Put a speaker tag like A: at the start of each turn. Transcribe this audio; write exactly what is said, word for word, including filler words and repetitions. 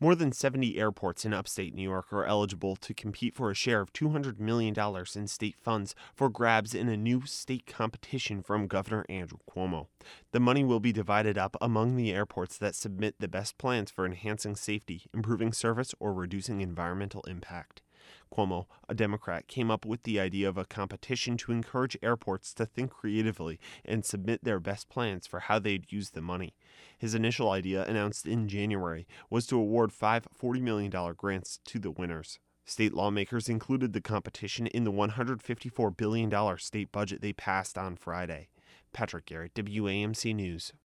A: More than seventy airports in upstate New York are eligible to compete for a share of two hundred million dollars in state funds for grabs in a new state competition from Governor Andrew Cuomo. The money will be divided up among the airports that submit the best plans for enhancing safety, improving service, or reducing environmental impact. Cuomo, a Democrat, came up with the idea of a competition to encourage airports to think creatively and submit their best plans for how they'd use the money. His initial idea, announced in January, was to award five forty million dollars grants to the winners. State lawmakers included the competition in the one hundred fifty-four billion dollars state budget they passed on Friday. Patrick Garrett, W A M C News.